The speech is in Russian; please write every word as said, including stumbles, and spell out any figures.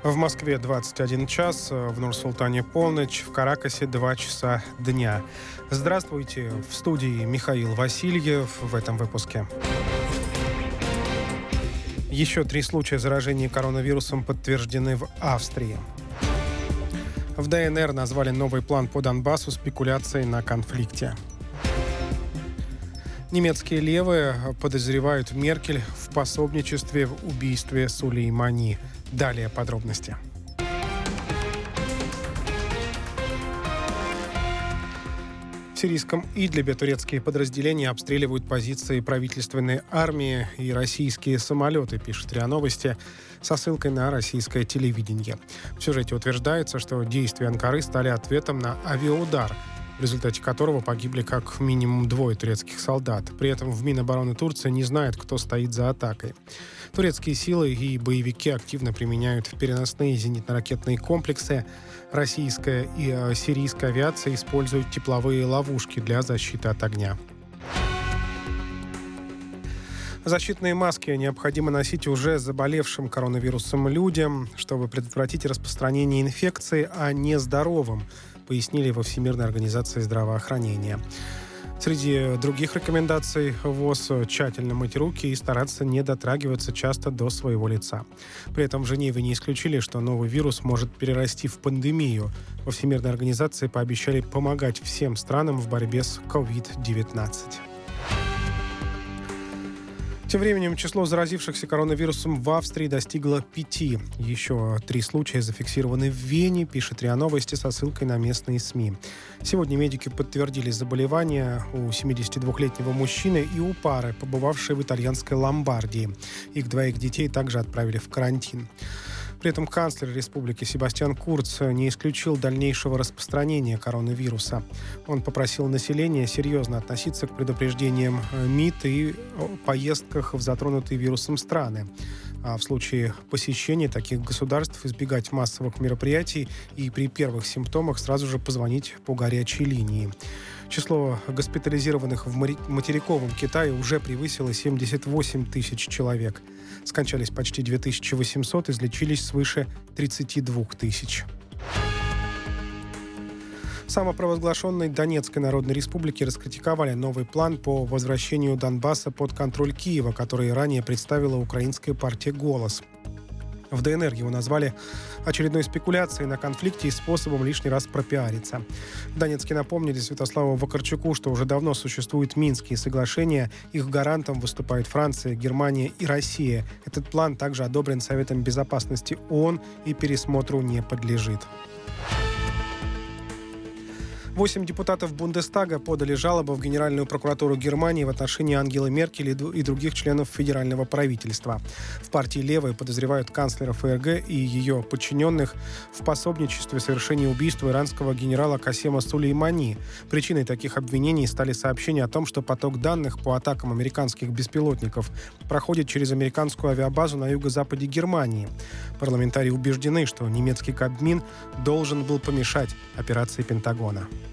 В Москве двадцать один час, в Нур-Султане полночь, в Каракасе два часа дня. Здравствуйте, в студии Михаил Васильев в этом выпуске. Еще три случая заражения коронавирусом подтверждены в Австрии. В ДНР назвали новый план по Донбассу спекуляцией на конфликте. Немецкие левые подозревают Меркель в пособничестве в убийстве Сулеймани. Далее подробности. В сирийском Идлибе турецкие подразделения обстреливают позиции правительственной армии и российские самолеты, пишет РИА Новости, со ссылкой на российское телевидение. В сюжете утверждается, что действия Анкары стали ответом на авиаудар, в результате которого погибли как минимум двое турецких солдат. При этом в Минобороны Турции не знают, кто стоит за атакой. Турецкие силы и боевики активно применяют переносные зенитно-ракетные комплексы. Российская и сирийская авиация используют тепловые ловушки для защиты от огня. Защитные маски необходимо носить уже заболевшим коронавирусом людям, чтобы предотвратить распространение инфекции, а не здоровым, пояснили во Всемирной организации здравоохранения. Среди других рекомендаций ВОЗ – тщательно мыть руки и стараться не дотрагиваться часто до своего лица. При этом в Женеве не исключили, что новый вирус может перерасти в пандемию. Во Всемирной организации пообещали помогать всем странам в борьбе с ковид девятнадцать. Тем временем число заразившихся коронавирусом в Австрии достигло пяти. Еще три случая зафиксированы в Вене, пишет РИА Новости со ссылкой на местные СМИ. Сегодня медики подтвердили заболевание у семидесятидвухлетнего мужчины и у пары, побывавшей в итальянской Ломбардии. Их двоих детей также отправили в карантин. При этом канцлер республики Себастьян Курц не исключил дальнейшего распространения коронавируса. Он попросил населения серьезно относиться к предупреждениям МИД и поездках в затронутые вирусом страны. А в случае посещения таких государств избегать массовых мероприятий и при первых симптомах сразу же позвонить по горячей линии. Число госпитализированных в материковом Китае уже превысило семьдесят восемь тысяч человек. Скончались почти две тысячи восемьсот, излечились свыше тридцать два тысяч. Самопровозглашенной Донецкой Народной Республики раскритиковали новый план по возвращению Донбасса под контроль Киева, который ранее представила украинская партия «Голос». В ДНР его назвали очередной спекуляцией на конфликте и способом лишний раз пропиариться. В Донецке напомнили Святославу Вакарчуку, что уже давно существуют Минские соглашения. Их гарантом выступают Франция, Германия и Россия. Этот план также одобрен Советом Безопасности ООН и пересмотру не подлежит. Восемь депутатов Бундестага подали жалобу в Генеральную прокуратуру Германии в отношении Ангелы Меркель и других членов федерального правительства. В партии «Левые» подозревают канцлера ФРГ и ее подчиненных в пособничестве в совершении убийства иранского генерала Касема Сулеймани. Причиной таких обвинений стали сообщения о том, что поток данных по атакам американских беспилотников проходит через американскую авиабазу на юго-западе Германии. Парламентарии убеждены, что немецкий Кабмин должен был помешать операции Пентагона.